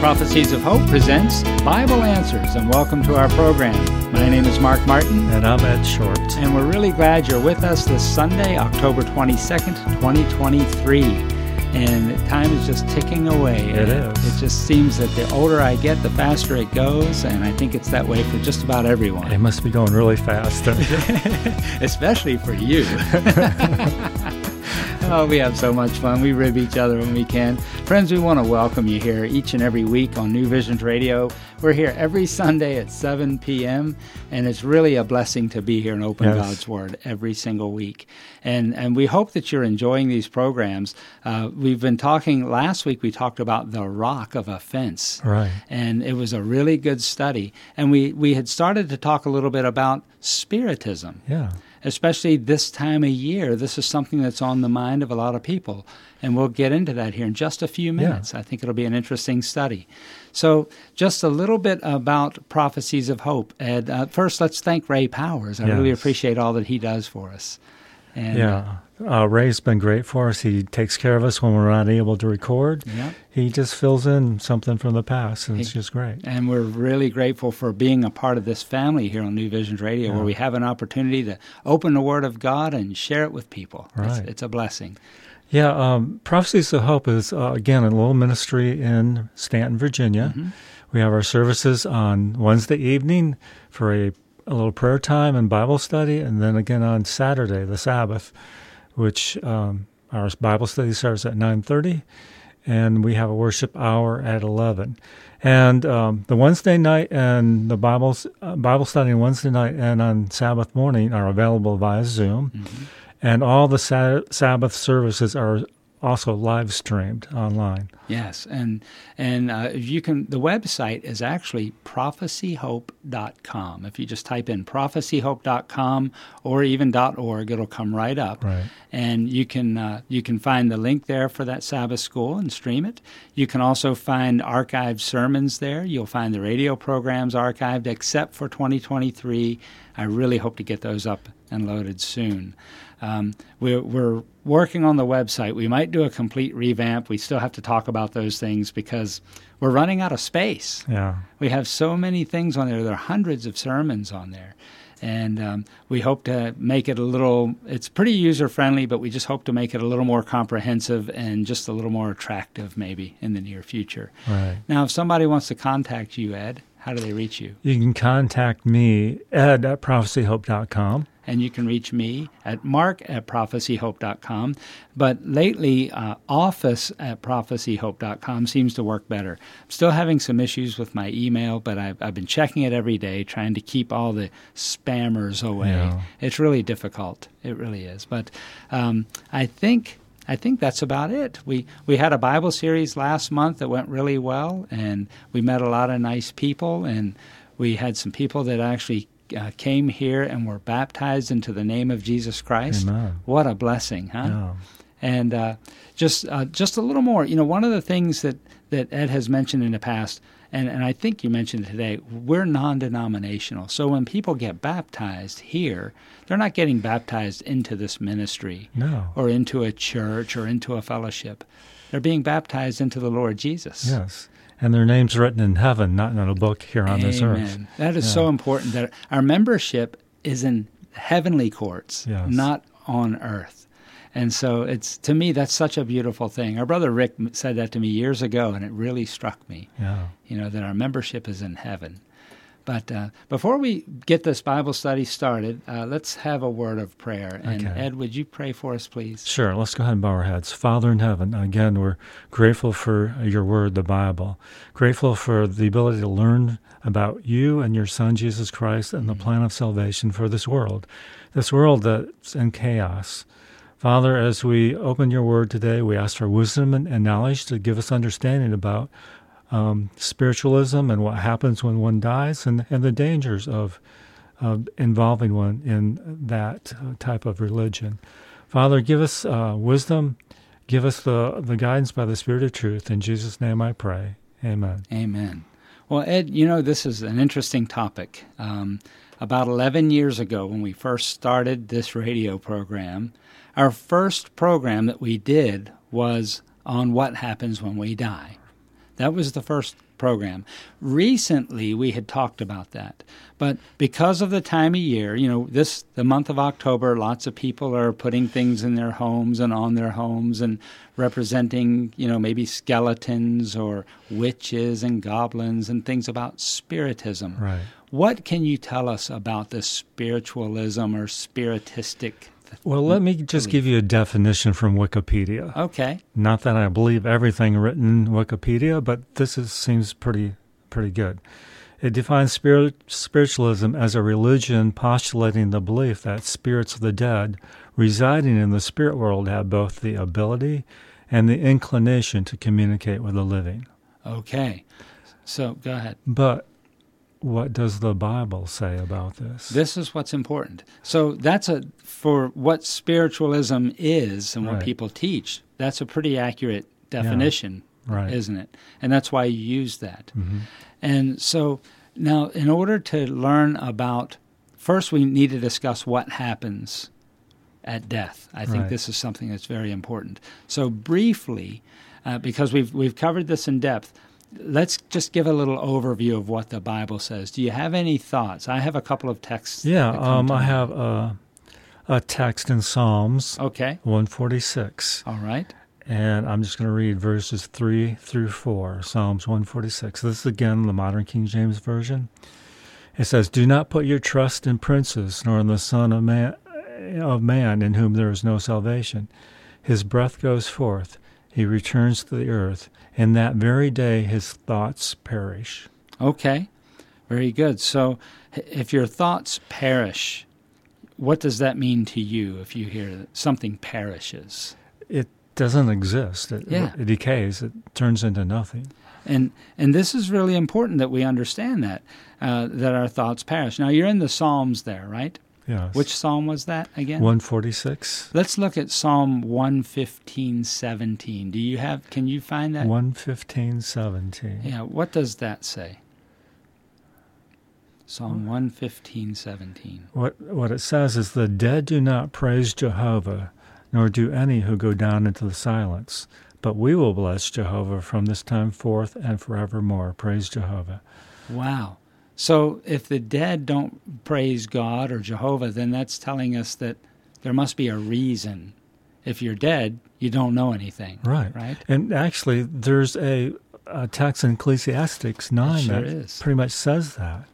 Prophecies of Hope presents Bible Answers, and welcome to our program. My name is Mark Martin. And I'm Ed Short. And we're really glad you're with us this Sunday, October 22nd, 2023. And time is just ticking away. It is. It just seems that the older I get, the faster it goes, and I think it's that way for just about everyone. It must be going really fast, don't you? Especially for you. Oh, we have so much fun. We rib each other when we can. Friends, we want to welcome you here each and every week on New Visions Radio. We're here every Sunday at 7 p.m., and it's really a blessing to be here and open God's Word every single week. And we hope that you're enjoying these programs. We've been talking, last week we talked about the rock of offense. Right. And it was a really good study. And we had started to talk a little bit about Spiritism. Yeah. Especially this time of year, this is something that's on the mind of a lot of people. And we'll get into that here in just a few minutes. I think it'll be an interesting study. So just a little bit about Prophecies of Hope. Ed, first, let's thank Ray Powers. I really appreciate all that he does for us. And, Ray's been great for us. He takes care of us when we're not able to record. Yeah. He just fills in something from the past, and it's just great. And we're really grateful for being a part of this family here on New Visions Radio, where we have an opportunity to open the Word of God and share it with people. Right. It's a blessing. Yeah, Prophecies of Hope is, again, a little ministry in Stanton, Virginia. Mm-hmm. We have our services on Wednesday evening for a little prayer time and Bible study, and then again on Saturday, the Sabbath, which our Bible study starts at 9:30, and we have a worship hour at 11. And the Wednesday night and the Bible study on Wednesday night and on Sabbath morning are available via Zoom, and all the Sabbath services are also live streamed online. Yes, and you can. The website is actually prophecyhope.com. If you just type in prophecyhope.com or even .org, it'll come right up. Right. And you can find the link there for that Sabbath school and stream it. You can also find archived sermons there. You'll find the radio programs archived, except for 2023. I really hope to get those up and loaded soon. We're working on the website. We might do a complete revamp. We still have to talk about those things because we're running out of space. Yeah. We have so many things on there. There are hundreds of sermons on there. And we hope to make it it's pretty user-friendly, but we just hope to make it a little more comprehensive and just a little more attractive maybe in the near future. Right. Now, if somebody wants to contact you, Ed, how do they reach you? You can contact me, Ed, at prophecyhope.com. And you can reach me at mark@prophecyhope.com. But lately, office@prophecyhope.com seems to work better. I'm still having some issues with my email, but I've been checking it every day, trying to keep all the spammers away. Yeah. It's really difficult. It really is. But I think that's about it. We had a Bible series last month that went really well, and we met a lot of nice people, and we had some people that actually came here and were baptized into the name of Jesus Christ. Amen. What a blessing, huh? Yeah. And just a little more. You know, one of the things that Ed has mentioned in the past, and I think you mentioned it today, we're non-denominational. So when people get baptized here, they're not getting baptized into this ministry or into a church or into a fellowship. They're being baptized into the Lord Jesus. Yes. And their name's written in heaven, not in a book here on this earth. That is so important, that our membership is in heavenly courts, not on earth. And so to me, that's such a beautiful thing. Our brother Rick said that to me years ago, and it really struck me, that our membership is in heaven. But before we get this Bible study started, let's have a word of prayer. And Ed, would you pray for us, please? Sure. Let's go ahead and bow our heads. Father in heaven, again, we're grateful for your word, the Bible. Grateful for the ability to learn about you and your Son, Jesus Christ, and the plan of salvation for this world that's in chaos. Father, as we open your word today, we ask for wisdom and knowledge to give us understanding about spiritualism and what happens when one dies, and the dangers of involving one in that type of religion. Father, give us wisdom, give us the guidance by the Spirit of truth. In Jesus' name I pray. Amen. Amen. Well, Ed, this is an interesting topic. About 11 years ago, when we first started this radio program, our first program that we did was on what happens when we die. That was the first program. Recently, we had talked about that. But because of the time of year, the month of October, lots of people are putting things in their homes and on their homes and representing, maybe skeletons or witches and goblins and things about spiritism. Right. What can you tell us about this spiritualism or spiritistic? Well, let me just give you a definition from Wikipedia. Okay. Not that I believe everything written in Wikipedia, but seems pretty good. It defines spiritualism as a religion postulating the belief that spirits of the dead residing in the spirit world have both the ability and the inclination to communicate with the living. Okay. So go ahead. But what does the Bible say about this? This is what's important. So that's for what spiritualism is and what Right. people teach, that's a pretty accurate definition, Right. isn't it? And that's why you use that. Mm-hmm. And so now in order to learn about, first we need to discuss what happens at death. I think Right. this is something that's very important. So briefly, because we've covered this in depth, let's just give a little overview of what the Bible says. Do you have any thoughts? I have a couple of texts. Yeah, that come to I mind. have a text in Psalms Okay. 146, All right. and I'm just going to read verses 3 through 4, Psalms 146. This is again the modern King James Version. It says, "Do not put your trust in princes, nor in the Son of man in whom there is no salvation. His breath goes forth, he returns to the earth, and that very day his thoughts perish." Okay. Very good. So if your thoughts perish, what does that mean to you if you hear that something perishes? It doesn't exist. It decays. It turns into nothing. And this is really important that we understand that our thoughts perish. Now, you're in the Psalms there, right? Yes. Which psalm was that again? 146. Let's look at Psalm 115:17. Can you find that? 115:17. Yeah, what does that say? Psalm 115:17. What it says is, "The dead do not praise Jehovah, nor do any who go down into the silence. But we will bless Jehovah from this time forth and forevermore." Praise Jehovah. Wow. So if the dead don't praise God or Jehovah, then that's telling us that there must be a reason. If you're dead, you don't know anything. Right. Right? And actually, there's a text in Ecclesiastes 9 It sure that is. pretty much says that.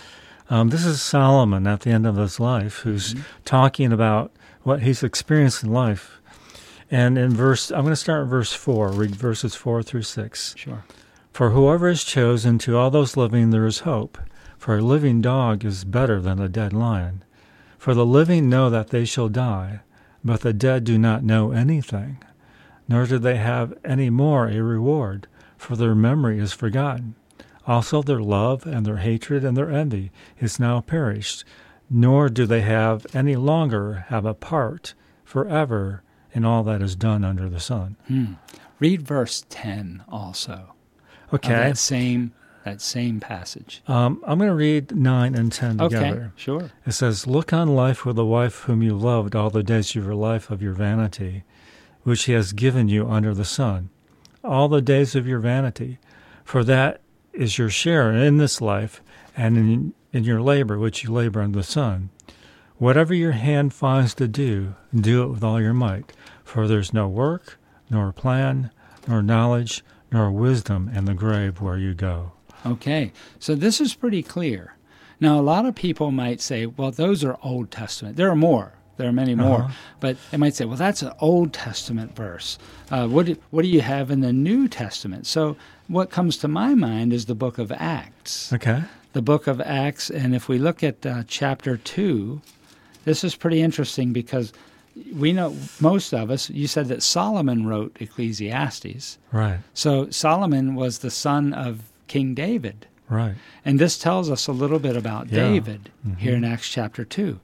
This is Solomon at the end of his life, who's talking about what he's experienced in life. And I'm going to start in verse 4, read verses 4 through 6. Sure. "For whoever is chosen, to all those living there is hope. For a living dog is better than a dead lion. For the living know that they shall die, but the dead do not know anything, nor do they have any more a reward, for their memory is forgotten. Also their love and their hatred and their envy is now perished, nor do they have any longer have a part forever in all that is done under the sun." Read verse 10 also. Okay. Of that same passage. I'm going to read 9 and 10 together. Okay, sure. It says, "Look on life with the wife whom you loved all the days of your life of your vanity, which he has given you under the sun, all the days of your vanity. For that is your share in this life, and in your labor which you labor under the sun. Whatever your hand finds to do it with all your might. For there's no work, nor plan, nor knowledge, nor wisdom in the grave where you go." Okay, so this is pretty clear. Now, a lot of people might say, well, those are Old Testament. There are more. There are many more. But they might say, well, that's an Old Testament verse. What do you have in the New Testament? So what comes to my mind is the book of Acts. Okay. The book of Acts, and if we look at chapter 2, this is pretty interesting because we know, most of us, you said that Solomon wrote Ecclesiastes. Right. So Solomon was the son of King David. Right. And this tells us a little bit about David here in Acts chapter 2.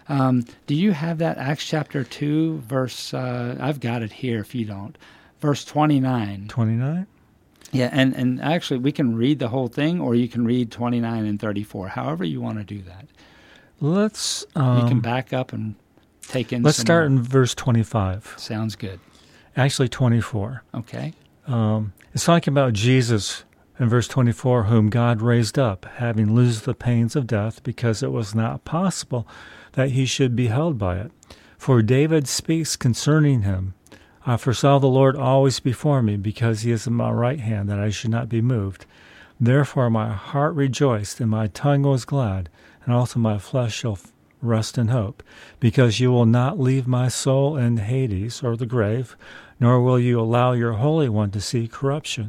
Do you have that Acts chapter 2 verse, I've got it here if you don't, verse 29. 29? Yeah, and actually we can read the whole thing or you can read 29 and 34, however you want to do that. Let's You can back up and take in let's some start more. in verse 25. Sounds good. Actually 24. Okay. It's talking about Jesus In verse 24, whom God raised up, having loosed the pains of death, because it was not possible that he should be held by it. For David speaks concerning him, I foresaw the Lord always before me, because he is in my right hand, that I should not be moved. Therefore my heart rejoiced, and my tongue was glad, and also my flesh shall rest in hope, because you will not leave my soul in Hades, or the grave, nor will you allow your Holy One to see corruption.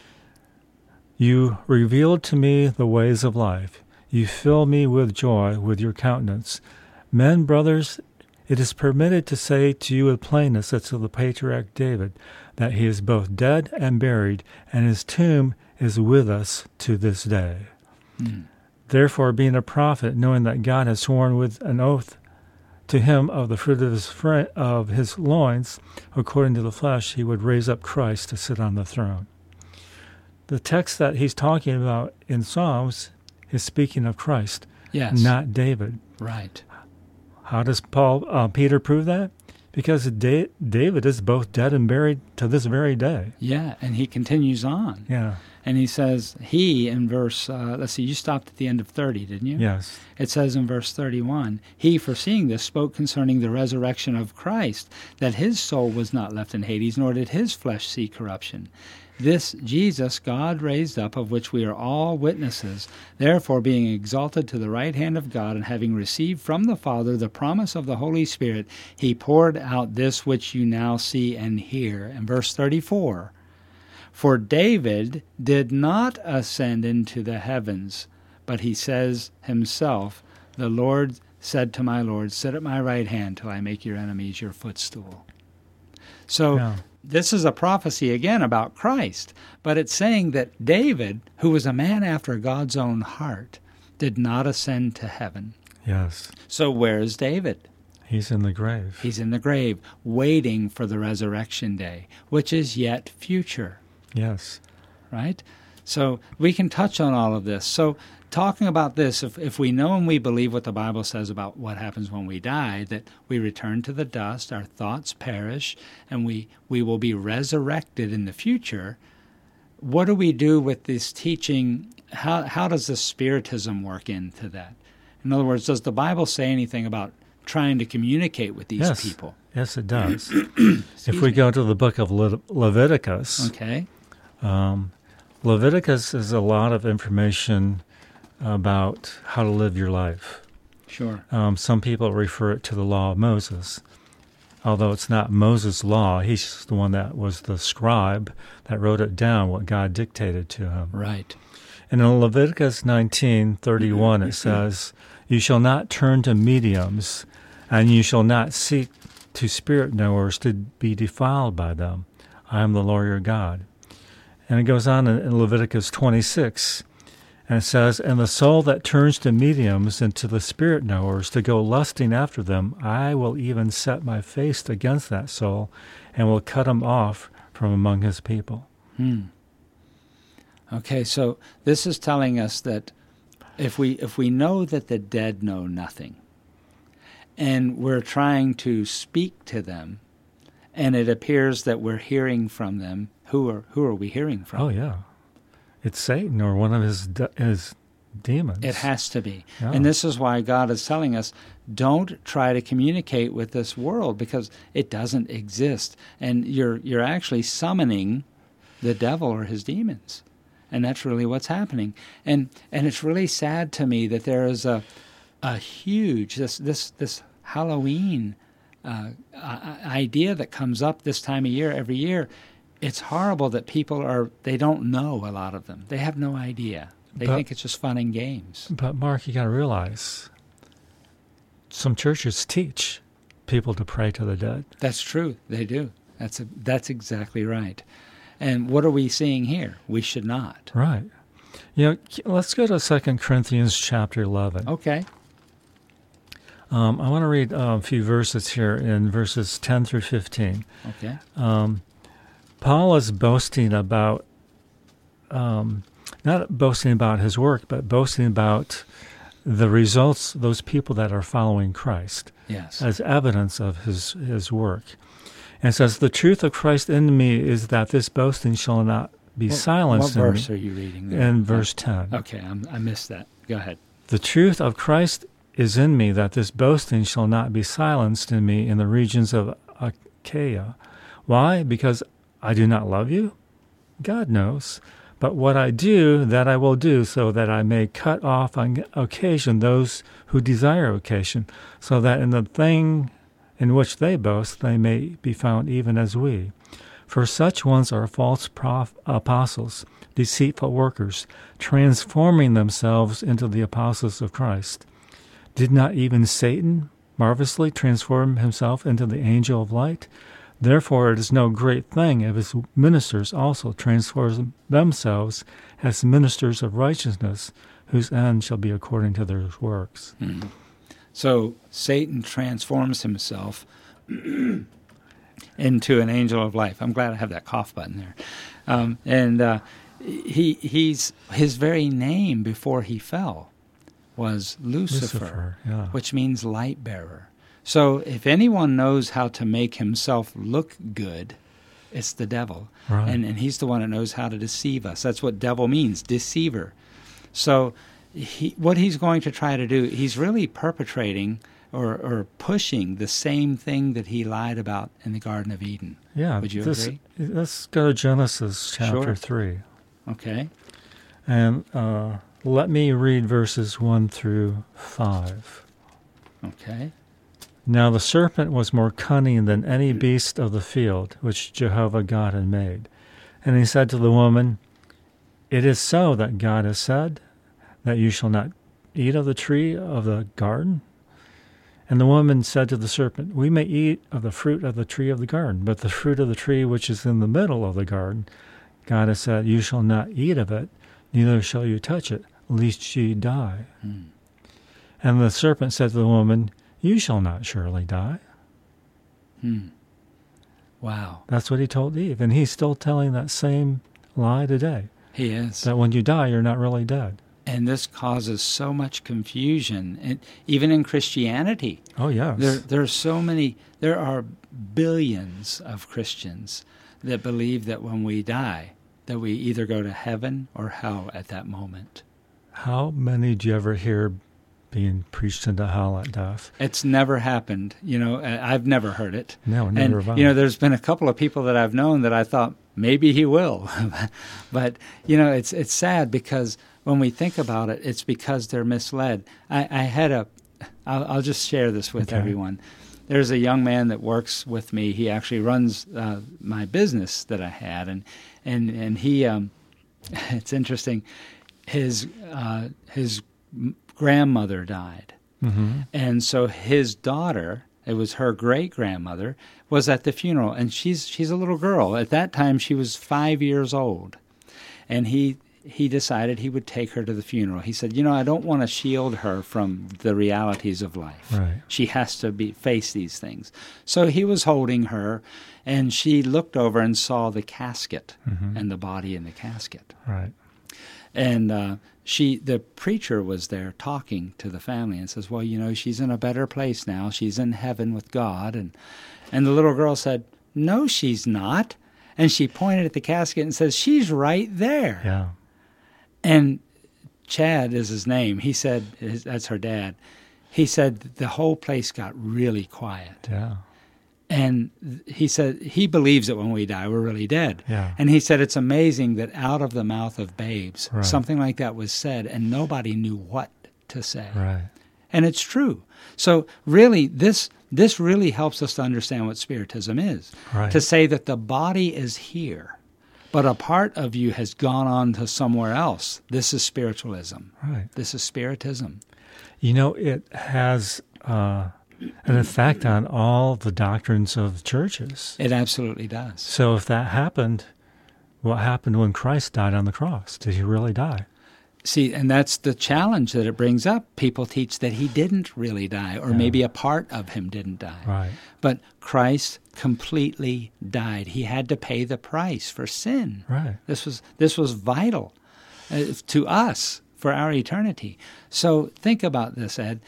You revealed to me the ways of life. You fill me with joy with your countenance. Men, brothers, it is permitted to say to you with plainness as to the patriarch David, that he is both dead and buried, and his tomb is with us to this day. Therefore, being a prophet, knowing that God has sworn with an oath to him of the fruit of his loins, according to the flesh, he would raise up Christ to sit on the throne. The text that he's talking about in Psalms is speaking of Christ, Yes. not David. Right. How does Peter prove that? Because David is both dead and buried to this very day. Yeah, and he continues on. Yeah. And he says, he in verse, you stopped at the end of 30, didn't you? Yes. It says in verse 31, he, foreseeing this, spoke concerning the resurrection of Christ, that his soul was not left in Hades, nor did his flesh see corruption. This Jesus God raised up, of which we are all witnesses. Therefore, being exalted to the right hand of God, and having received from the Father the promise of the Holy Spirit, he poured out this which you now see and hear. In verse 34, for David did not ascend into the heavens, but he says himself, the Lord said to my Lord, sit at my right hand till I make your enemies your footstool. So this is a prophecy again about Christ, but it's saying that David, who was a man after God's own heart, did not ascend to heaven. Yes. So where is David? He's in the grave. He's in the grave, waiting for the resurrection day, which is yet future. Yes. Right? So we can touch on all of this. So talking about this, if we know and we believe what the Bible says about what happens when we die, that we return to the dust, our thoughts perish, and we will be resurrected in the future, what do we do with this teaching? How does the Spiritism work into that? In other words, does the Bible say anything about trying to communicate with these people? Yes, it does. If we go to the book of Leviticus, okay. Leviticus is a lot of information about how to live your life. Sure. Some people refer it to the law of Moses, although it's not Moses' law. He's the one that was the scribe that wrote it down, what God dictated to him. Right. And in Leviticus 19:31, it says, you shall not turn to mediums, and you shall not seek to spirit knowers to be defiled by them. I am the Lord your God. And it goes on in Leviticus 26, and it says, and the soul that turns to mediums and to the spirit knowers to go lusting after them, I will even set my face against that soul and will cut him off from among his people. Okay, so this is telling us that if we know that the dead know nothing, and we're trying to speak to them, and it appears that we're hearing from them, who are we hearing from? Oh, yeah. It's Satan or one of his demons. It has to be. Yeah. And this is why God is telling us, don't try to communicate with this world, because it doesn't exist. And you're actually summoning the devil or his demons. And that's really what's happening. And it's really sad to me that there is a huge, this Halloween idea that comes up this time of year, every year. It's horrible that people they don't know, a lot of them. They have no idea. They think it's just fun and games. But Mark, you got to realize, some churches teach people to pray to the dead. That's true. They do. That's exactly right. And what are we seeing here? We should not. Right. Let's go to 2 Corinthians chapter 11. Okay. I want to read a few verses here in verses 10 through 15. Okay. Paul is boasting about, not boasting about his work, but boasting about the results, those people that are following Christ. Yes. As evidence of his work. And it says, the truth of Christ in me is that this boasting shall not be silenced in me. What verse are you reading there? In verse 10. Okay, I missed that. Go ahead. The truth of Christ is in me, that this boasting shall not be silenced in me in the regions of Achaia. Why? Because I do not love you? God knows. But what I do, that I will do, so that I may cut off on occasion those who desire occasion, so that in the thing in which they boast they may be found even as we. For such ones are false apostles, deceitful workers, transforming themselves into the apostles of Christ. Did not even Satan marvelously transform himself into the angel of light? Therefore it is no great thing if his ministers also transform themselves as ministers of righteousness, whose end shall be according to their works. Mm-hmm. So Satan transforms himself into an angel of life. I'm glad I have that cough button there. His very name before he fell was Lucifer, which means light bearer. So if anyone knows how to make himself look good, it's the devil. Right. And he's the one that knows how to deceive us. That's what devil means, deceiver. So what he's going to try to do, he's really perpetrating or pushing the same thing that he lied about in the Garden of Eden. Yeah. Would you agree? Let's go to Genesis chapter 3. Okay. And let me read verses 1 through 5. Okay. Now the serpent was more cunning than any beast of the field which Jehovah God had made. And he said to the woman, It is so that God has said, that you shall not eat of the tree of the garden? And the woman said to the serpent, We may eat of the fruit of the tree of the garden, but the fruit of the tree which is in the middle of the garden, God has said, You shall not eat of it, neither shall you touch it, lest ye die. And the serpent said to the woman, You shall not surely die. Wow. That's what he told Eve. And he's still telling that same lie today. He is. That when you die, you're not really dead. And this causes so much confusion, and even in Christianity. Oh, yes. There are billions of Christians that believe that when we die, that we either go to heaven or hell at that moment. How many do you ever hear being preached into hell at death? It's never happened. I've never heard it. No, never have I. There's been a couple of people that I've known that I thought maybe he will. But, it's sad because when we think about it, it's because they're misled. I'll just share this with everyone. There's a young man that works with me. He actually runs my business that I had, and he, it's interesting. His grandmother died, and so his daughter, it was her great grandmother, was at the funeral, and she's a little girl. At that time, she was 5 years old, and he decided he would take her to the funeral. He said, I don't want to shield her from the realities of life. Right. She has to face these things. So he was holding her, and she looked over and saw the casket and the body in the casket. Right. And the preacher was there talking to the family and says, well, she's in a better place now. She's in heaven with God. And the little girl said, no, she's not. And she pointed at the casket and says, she's right there. Yeah. And Chad is his name. He said, that's her dad. He said the whole place got really quiet. Yeah. And he said he believes that when we die, we're really dead. Yeah. And he said it's amazing that out of the mouth of babes, Right. something like that was said, and nobody knew what to say. Right. And it's true. So really, this really helps us to understand what Spiritism is. Right. To say that the body is here, but a part of you has gone on to somewhere else. This is spiritualism. Right. This is Spiritism. It has an effect on all the doctrines of churches. It absolutely does. So if that happened, what happened when Christ died on the cross? Did he really die? See, and that's the challenge that it brings up. People teach that he didn't really die, or maybe a part of him didn't die. Right. But Christ completely died. He had to pay the price for sin. Right. This was vital to us for our eternity. So think about this, Ed.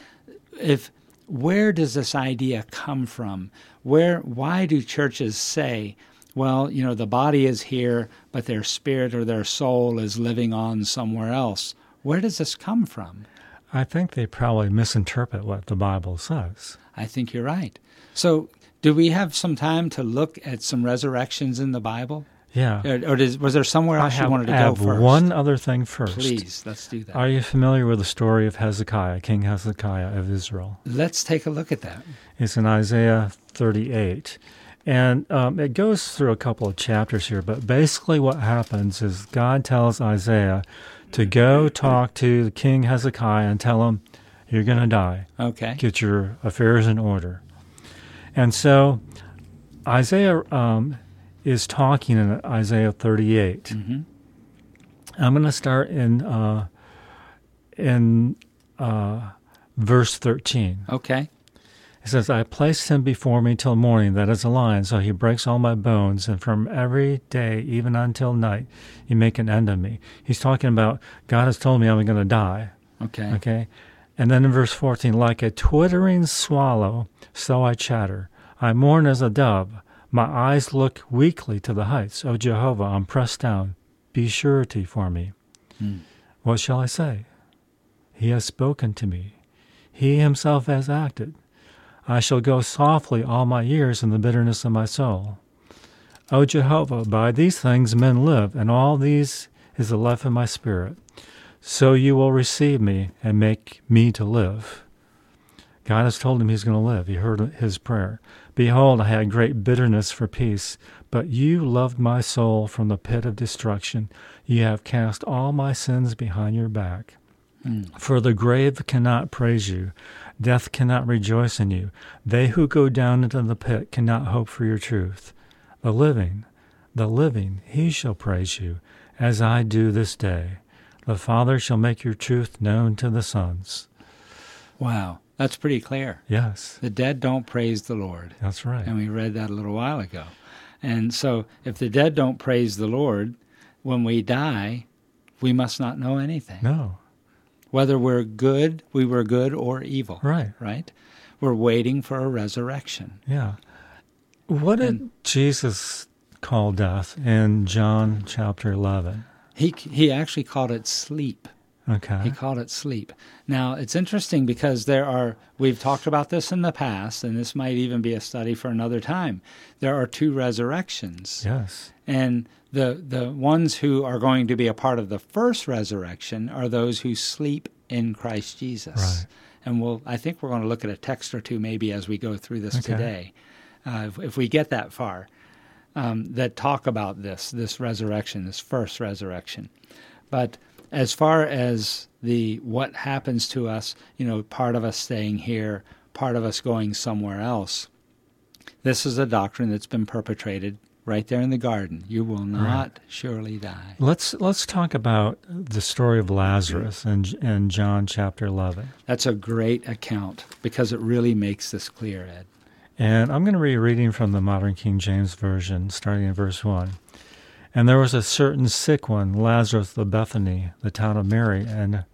Where does this idea come from? Why do churches say well, the body is here, but their spirit or their soul is living on somewhere else. Where does this come from? I think they probably misinterpret what the Bible says. I think you're right. So do we have some time to look at some resurrections in the Bible? Yeah. Or was there somewhere else you wanted to go first? I have one other thing first. Please, let's do that. Are you familiar with the story of Hezekiah, King Hezekiah of Israel? Let's take a look at that. It's in Isaiah 38. And it goes through a couple of chapters here, but basically what happens is God tells Isaiah to go talk to King Hezekiah and tell him, you're going to die. Okay. Get your affairs in order. And so Isaiah is talking in Isaiah 38. Mm-hmm. I'm going to start in verse 13. Okay. It says, I placed him before me till morning, that is a lion, so he breaks all my bones, and from every day, even until night, you make an end of me. He's talking about, God has told me I'm going to die. Okay? And then in verse 14, like a twittering swallow, so I chatter. I mourn as a dove. My eyes look weakly to the heights. O Jehovah, I'm pressed down. Be surety for me. What shall I say? He has spoken to me. He himself has acted. I shall go softly all my years in the bitterness of my soul. O Jehovah, by these things men live, and all these is the life of my spirit. So you will receive me and make me to live. God has told him he's going to live. He heard his prayer. Behold, I had great bitterness for peace, but you loved my soul from the pit of destruction. You have cast all my sins behind your back. For the grave cannot praise you. Death cannot rejoice in you. They who go down into the pit cannot hope for your truth. The living, he shall praise you, as I do this day. The Father shall make your truth known to the sons. Wow, that's pretty clear. Yes. The dead don't praise the Lord. That's right. And we read that a little while ago. And so if the dead don't praise the Lord, when we die, we must not know anything. No. Whether we were good or evil. Right. Right? We're waiting for a resurrection. Yeah. What did Jesus call death in John chapter 11? He actually called it sleep. Okay. He called it sleep. Now, it's interesting because we've talked about this in the past, and this might even be a study for another time. There are two resurrections. Yes. And the ones who are going to be a part of the first resurrection are those who sleep in Christ Jesus. Right. And I think we're going to look at a text or two maybe as we go through this today, if we get that far, that talk about this resurrection, this first resurrection. But as far as what happens to us, part of us staying here, part of us going somewhere else, this is a doctrine that's been perpetrated right there in the garden. You will not surely die. Let's talk about the story of Lazarus in John chapter 11. That's a great account because it really makes this clear, Ed. And I'm going to be reading from the Modern King James Version, starting in verse 1. And there was a certain sick one, Lazarus of Bethany, the town of Mary,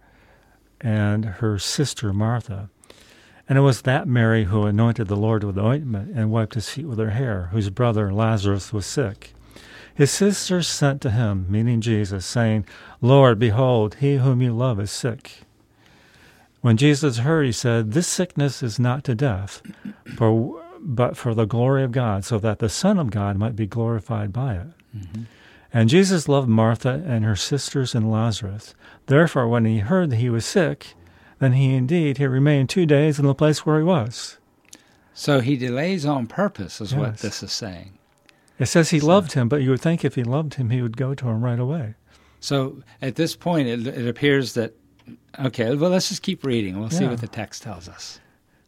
and her sister Martha. And it was that Mary who anointed the Lord with ointment and wiped his feet with her hair, whose brother Lazarus was sick. His sisters sent to him, meaning Jesus, saying, Lord, behold, he whom you love is sick. When Jesus heard, he said, This sickness is not to death, but for the glory of God, so that the Son of God might be glorified by it. Mm-hmm. And Jesus loved Martha and her sisters and Lazarus. Therefore, when he heard that he was sick, then he remained 2 days in the place where he was. So he delays on purpose, is what this is saying. It says he loved him, but you would think if he loved him, he would go to him right away. So at this point, it appears that, okay, well, let's just keep reading. We'll see what the text tells us.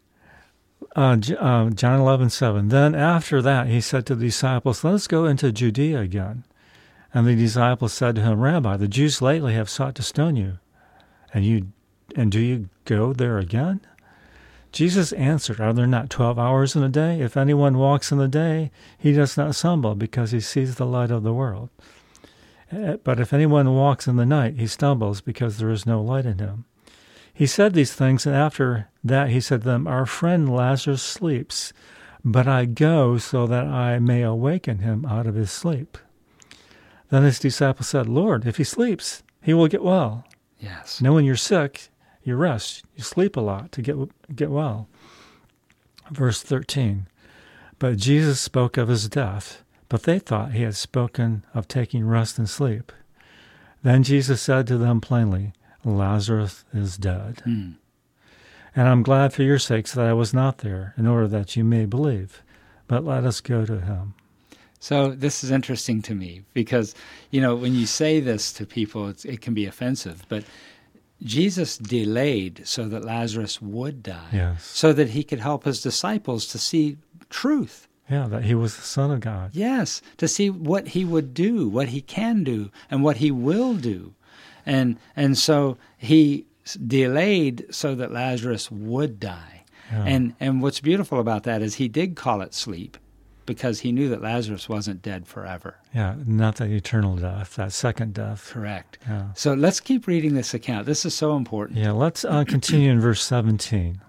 John 11:7. Then after that, he said to the disciples, Let us go into Judea again. And the disciples said to him, Rabbi, the Jews lately have sought to stone you, and do you go there again? Jesus answered, Are there not 12 hours in a day? If anyone walks in the day, he does not stumble, because he sees the light of the world. But if anyone walks in the night, he stumbles, because there is no light in him. He said these things, and after that he said to them, Our friend Lazarus sleeps, but I go so that I may awaken him out of his sleep." Then his disciples said, "Lord, if he sleeps, he will get well. Yes. Now when you're sick, you rest. You sleep a lot to get well." Verse 13, "But Jesus spoke of his death, but they thought he had spoken of taking rest and sleep. Then Jesus said to them plainly, 'Lazarus is dead. And I'm glad for your sakes that I was not there, in order that you may believe. But let us go to him.'" So this is interesting to me because, when you say this to people, it can be offensive. But Jesus delayed so that Lazarus would die, Yes. so that he could help his disciples to see truth. Yeah, that he was the Son of God. Yes, to see what he would do, what he can do, and what he will do. And so he delayed so that Lazarus would die. Yeah. And what's beautiful about that is he did call it sleep because he knew that Lazarus wasn't dead forever. Yeah, not that eternal death, that second death. Correct. Yeah. So let's keep reading this account. This is so important. Yeah, let's continue in verse 17.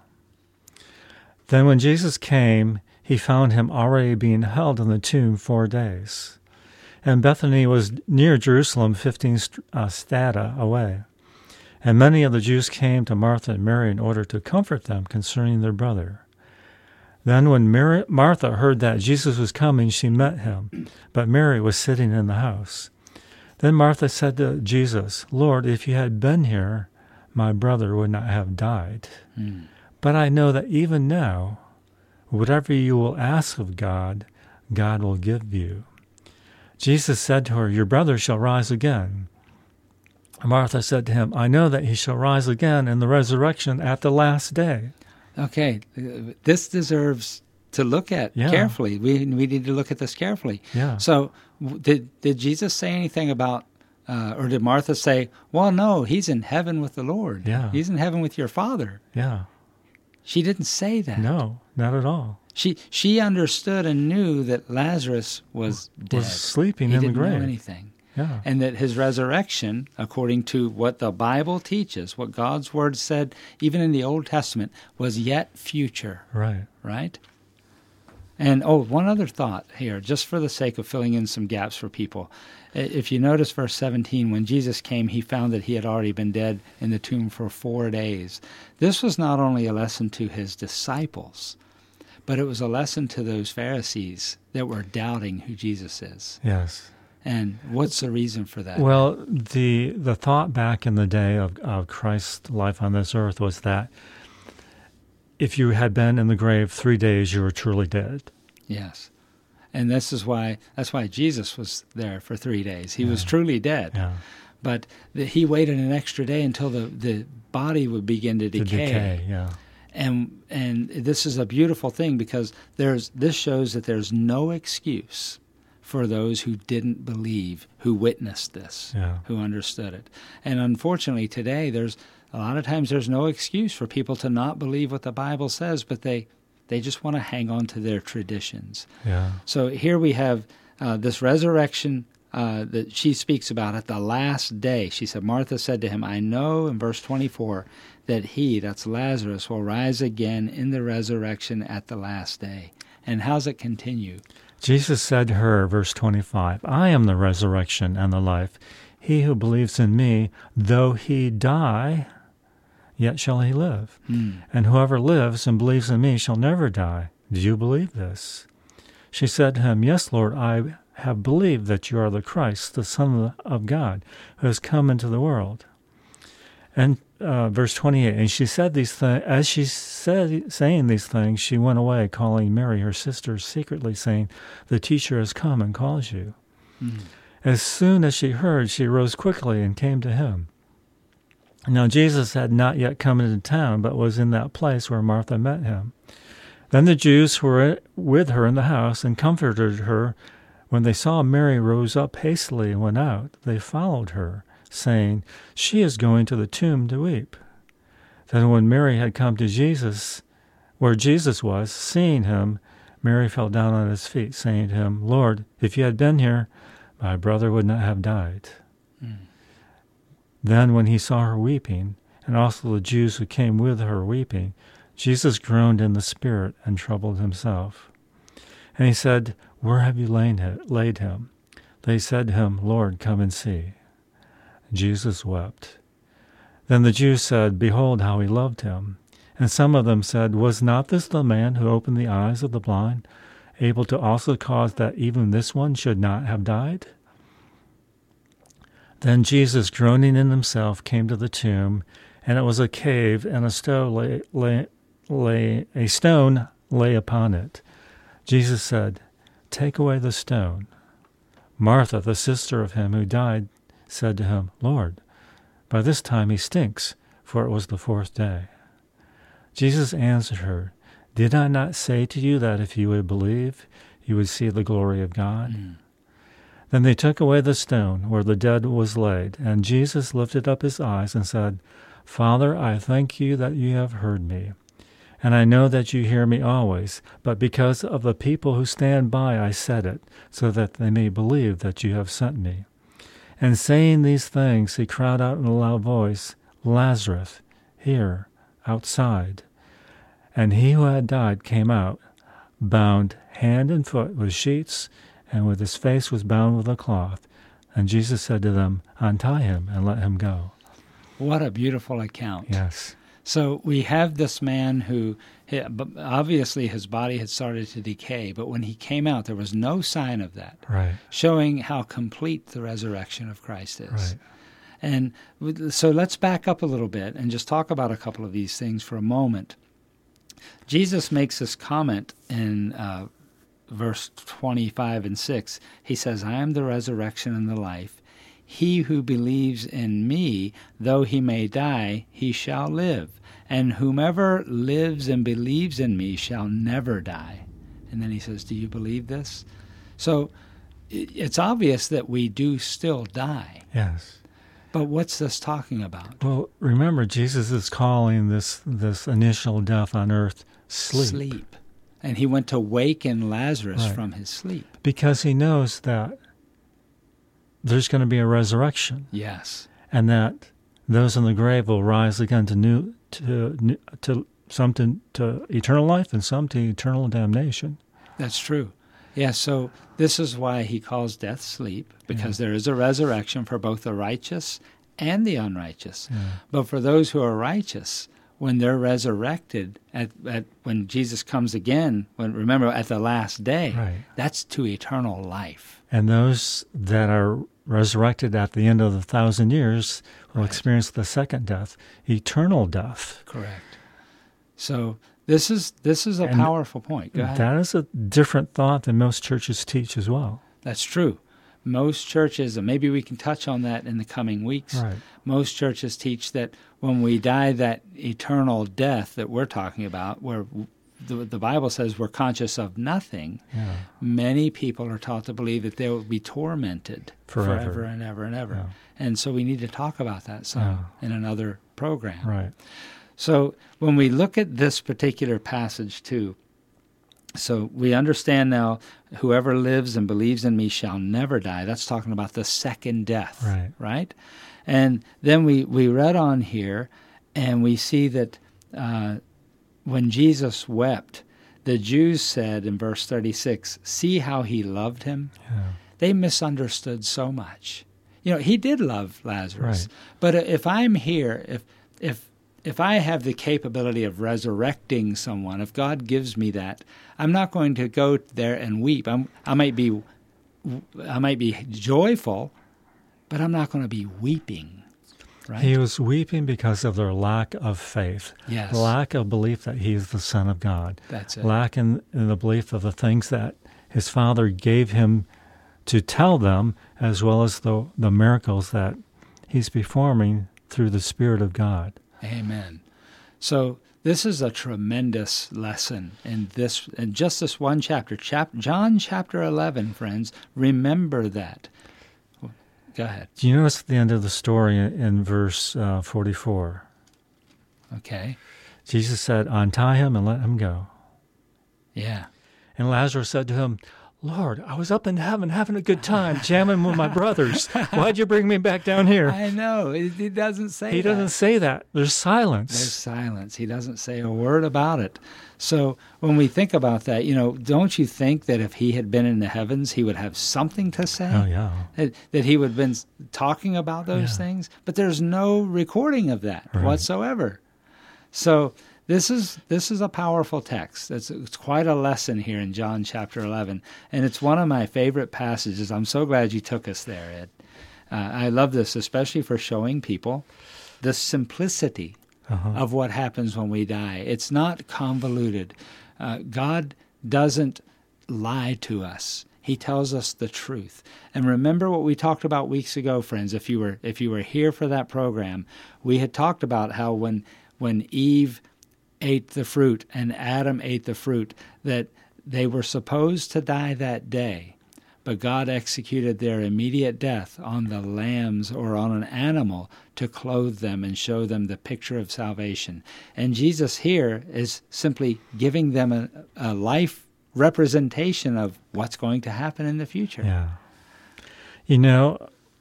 "Then when Jesus came, he found him already being held in the tomb 4 days. And Bethany was near Jerusalem, 15 stadia away. And many of the Jews came to Martha and Mary in order to comfort them concerning their brother. Then when Martha heard that Jesus was coming, she met him, but Mary was sitting in the house. Then Martha said to Jesus, 'Lord, if you had been here, my brother would not have died. But I know that even now, whatever you will ask of God, God will give you.' Jesus said to her, 'Your brother shall rise again.' Martha said to him, 'I know that he shall rise again in the resurrection at the last day.'" Okay, this deserves to look at carefully. We need to look at this carefully. Yeah. So did Jesus say anything about, or did Martha say, "Well, no, he's in heaven with the Lord. Yeah. He's in heaven with your Father"? Yeah. She didn't say that. No, not at all. She understood and knew that Lazarus was dead. Was sleeping he in the didn't grave. know anything. Yeah. And that his resurrection, according to what the Bible teaches, what God's Word said, even in the Old Testament, was yet future. Right? And, one other thought here, just for the sake of filling in some gaps for people. If you notice verse 17, when Jesus came, he found that he had already been dead in the tomb for 4 days. This was not only a lesson to his disciples, but it was a lesson to those Pharisees that were doubting who Jesus is. Yes. And what's the reason for that? Well, the thought back in the day of Christ's life on this earth was that if you had been in the grave 3 days, you were truly dead. Yes. And that's why Jesus was there for 3 days. He was truly dead. Yeah. But he waited an extra day until the body would begin to decay. Yeah. And this is a beautiful thing because this shows that there's no excuse for those who didn't believe, who witnessed this, who understood it. And unfortunately today, there's a lot of times there's no excuse for people to not believe what the Bible says, but they just want to hang on to their traditions. Yeah. So here we have this resurrection that she speaks about at the last day. She said, Martha said to him, "I know," in verse 24, "that he," that's Lazarus, "will rise again in the resurrection at the last day." And how's it continue? Jesus said to her, verse 25, "I am the resurrection and the life. He who believes in me, though he die, yet shall he live. And whoever lives and believes in me shall never die. Do you believe this?" She said to him, "Yes, Lord, I have believed that you are the Christ, the Son of God, who has come into the world." And verse 28, and she said these things. As she saying these things, she went away, calling Mary, her sister, secretly, saying, "The teacher has come and calls you." As soon as she heard, she rose quickly and came to him. Now Jesus had not yet come into town, but was in that place where Martha met him. Then the Jews who were with her in the house and comforted her, when they saw Mary rose up hastily and went out, they followed her, saying, "She is going to the tomb to weep." Then when Mary had come to Jesus, where Jesus was, seeing him, Mary fell down on his feet, saying to him, "Lord, if you had been here, my brother would not have died." Then when he saw her weeping, and also the Jews who came with her weeping, Jesus groaned in the spirit and troubled himself. And he said, "Where have you laid him?" They said to him, "Lord, come and see." Jesus wept. Then the Jews said, "Behold how he loved him." And some of them said, "Was not this the man who opened the eyes of the blind, able to also cause that even this one should not have died?" Then Jesus, groaning in himself, came to the tomb, and it was a cave, and a stone lay upon it. Jesus said, "Take away the stone." Martha, the sister of him who died, said to him, "Lord, by this time he stinks, for it was the 4th day." Jesus answered her, "Did I not say to you that if you would believe, you would see the glory of God?" Then they took away the stone where the dead was laid, and Jesus lifted up his eyes and said, "Father, I thank you that you have heard me. And I know that you hear me always, but because of the people who stand by I said it, so that they may believe that you have sent me." And saying these things, he cried out in a loud voice, "Lazarus, here, outside." And he who had died came out, bound hand and foot with sheets, and with his face was bound with a cloth. And Jesus said to them, "Untie him and let him go." What a beautiful account. Yes. So we have this man who, obviously his body had started to decay, but when he came out, there was no sign of that, Right. showing how complete the resurrection of Christ is. Right. And so let's back up a little bit and just talk about a couple of these things for a moment. Jesus makes this comment in verse 25 and 6. He says, "I am the resurrection and the life. He who believes in me, though he may die, he shall live. And whomever lives and believes in me shall never die." And then he says, "Do you believe this?" So it's obvious that we do still die. Yes. But what's this talking about? Well, remember, Jesus is calling this initial death on earth sleep. And he went to waken Lazarus Right. from his sleep. Because he knows that there's going to be a resurrection, Yes. and that those in the grave will rise again to eternal life, and some to eternal damnation. That's true. Yeah, so this is why he calls death sleep, because there is a resurrection for both the righteous and the unrighteous. Yeah. But for those who are righteous, when they're resurrected, when Jesus comes again, remember at the last day, Right. that's to eternal life. And those that are resurrected at the end of the 1,000 years will Right. experience the second death, eternal death. Correct. So this is a And powerful point. Go ahead. That is a different thought than most churches teach as well. That's true. Most churches, and maybe we can touch on that in the coming weeks, Right. most churches teach that when we die, that eternal death that we're talking about, where the Bible says we're conscious of nothing, Yeah. many people are taught to believe that they will be tormented forever and ever and ever. Yeah. And so we need to talk about that some in another program. Right. So when we look at this particular passage too, so we understand now, whoever lives and believes in me shall never die. That's talking about the second death, right? And then we read on here, and we see that when Jesus wept, the Jews said in verse 36, "See how he loved him." Yeah. They misunderstood so much. You know, he did love Lazarus. Right. But if I'm here, if I have the capability of resurrecting someone, if God gives me that, I'm not going to go there and weep. I might be joyful, but I'm not going to be weeping. Right? He was weeping because of their lack of faith, Yes. lack of belief that he is the Son of God, That's it. lack in the belief of the things that his Father gave him to tell them, as well as the miracles that he's performing through the Spirit of God. Amen. So this is a tremendous lesson in just this one chapter. John chapter 11, friends. Remember that. Go ahead. Do you notice at the end of the story in verse 44? Okay. Jesus said, "Untie him and let him go." Yeah. And Lazarus said to him, Lord, I was up in heaven having a good time, jamming with my brothers. Why'd you bring me back down here? I know. He doesn't say that. He doesn't say that. There's silence. There's silence. He doesn't say a word about it. So when we think about that, don't you think that if he had been in the heavens, he would have something to say? Oh, yeah. That he would have been talking about those things? But there's no recording of that whatsoever. So this is a powerful text. It's quite a lesson here in John chapter 11. And it's one of my favorite passages. I'm so glad you took us there, Ed. I love this, especially for showing people the simplicity of what happens when we die. It's not convoluted. God doesn't lie to us. He tells us the truth. And remember what we talked about weeks ago, friends. If you were here for that program, we had talked about how when Eve ate the fruit and Adam ate the fruit, that they were supposed to die that day. But God executed their immediate death on the lambs or on an animal to clothe them and show them the picture of salvation. And Jesus here is simply giving them a life representation of what's going to happen in the future. Yeah.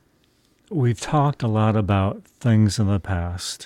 We've talked a lot about things in the past,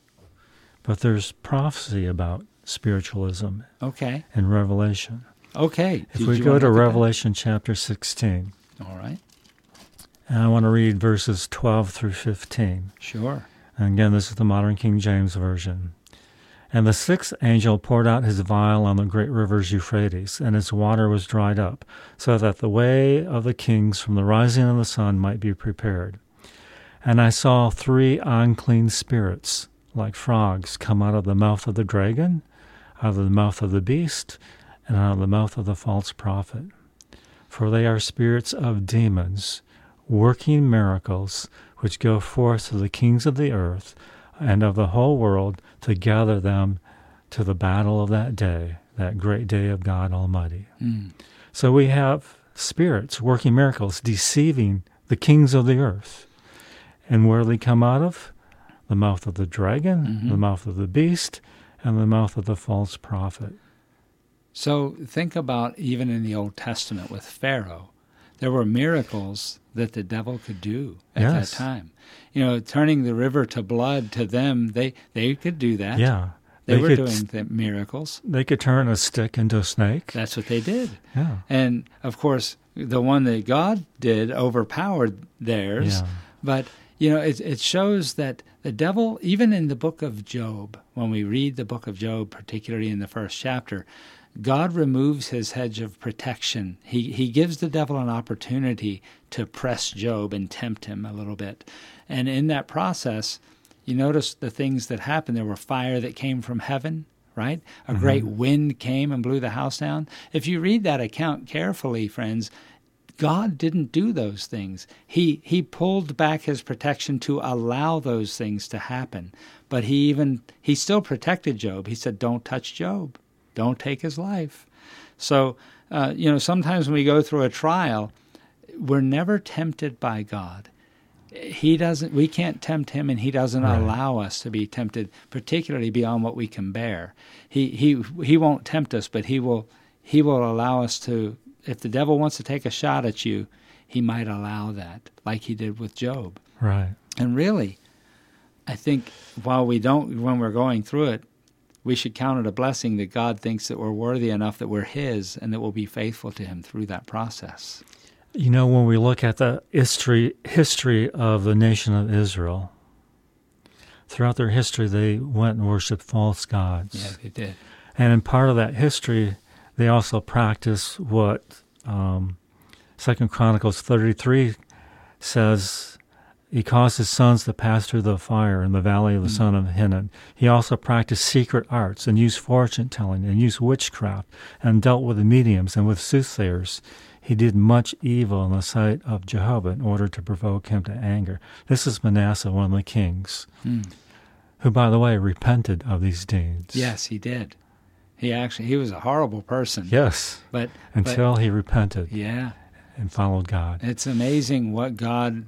but there's prophecy about spiritualism and Revelation. Okay. If we go to Revelation chapter 16. All right. And I want to read verses 12 through 15. Sure. And again, this is the modern King James Version. And the sixth angel poured out his vial on the great rivers Euphrates, and its water was dried up, so that the way of the kings from the rising of the sun might be prepared. And I saw 3 unclean spirits, like frogs, come out of the mouth of the dragon, out of the mouth of the beast, and out of the mouth of the false prophet. For they are spirits of demons, working miracles, which go forth to the kings of the earth and of the whole world to gather them to the battle of that day, that great day of God Almighty. So we have spirits working miracles, deceiving the kings of the earth. And where do they come out of? The mouth of the dragon, the mouth of the beast, and the mouth of the false prophet. So think about even in the Old Testament with Pharaoh. There were miracles that the devil could do at that time. Turning the river to blood, to them, they could do that. Yeah. They were doing the miracles. They could turn a stick into a snake. That's what they did. Yeah. And, of course, the one that God did overpowered theirs. Yeah. But, it shows that the devil, even in the book of Job, when we read the book of Job, particularly in the first chapter, God removes his hedge of protection. He gives the devil an opportunity to press Job and tempt him a little bit. And in that process, you notice the things that happened. There were fire that came from heaven, right? A great wind came and blew the house down. If you read that account carefully, friends, God didn't do those things. He pulled back his protection to allow those things to happen. But he still protected Job. He said, don't touch Job. Don't take his life. So, sometimes when we go through a trial, we're never tempted by God. We can't tempt him, and he doesn't allow us to be tempted, particularly beyond what we can bear. He won't tempt us, but he will allow us to. If the devil wants to take a shot at you, he might allow that, like he did with Job. Right. And really, I think when we're going through it, we should count it a blessing that God thinks that we're worthy enough that we're his and that we'll be faithful to him through that process. When we look at the history of the nation of Israel, throughout their history they went and worshipped false gods. Yeah, they did. And in part of that history, they also practiced what 2 Chronicles 33 says. He caused his sons to pass through the fire in the valley of the son of Hinnom. He also practiced secret arts and used fortune-telling and used witchcraft and dealt with the mediums and with soothsayers. He did much evil in the sight of Jehovah in order to provoke him to anger. This is Manasseh, one of the kings, who, by the way, repented of these deeds. Yes, he did. He was a horrible person. Yes, until he repented and followed God. It's amazing what God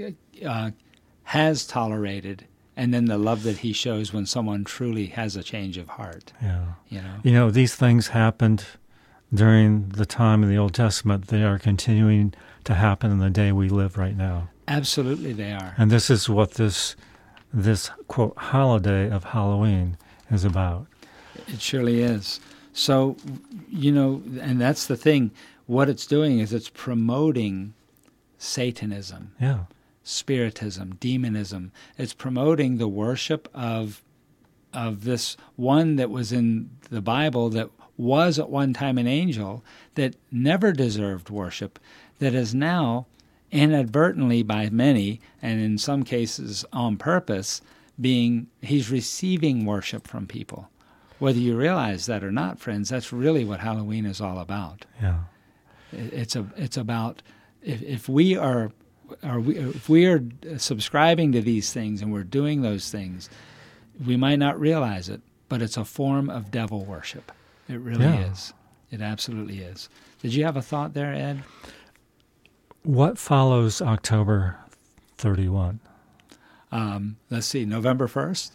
has tolerated, and then the love that he shows when someone truly has a change of heart. Yeah. These things happened during the time in the Old Testament, they are continuing to happen in the day we live right now. Absolutely they are. And this is what this quote, holiday of Halloween is about. It surely is. So, and that's the thing. What it's doing is it's promoting Satanism, Yeah. spiritism, demonism. It's promoting the worship of this one that was in the Bible that was at one time an angel that never deserved worship, that is now inadvertently by many, and in some cases on purpose, he's receiving worship from people. Whether you realize that or not, friends, that's really what Halloween is all about. Yeah. It's about if we are subscribing to these things and we're doing those things, we might not realize it, but it's a form of devil worship. It really is. It absolutely is. Did you have a thought there, Ed? What follows October 31? Let's see, November 1st?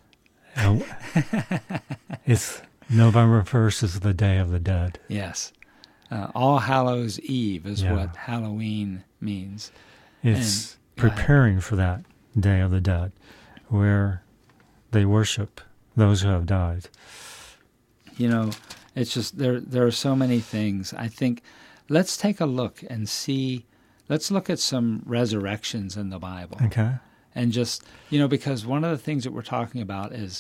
It's November 1st is the Day of the Dead. Yes. All Hallows Eve is what Halloween means. It's preparing for that Day of the Dead, where they worship those who have died. It's just there are so many things. I think let's take a look and see. Let's look at some resurrections in the Bible. Okay. And just, because one of the things that we're talking about is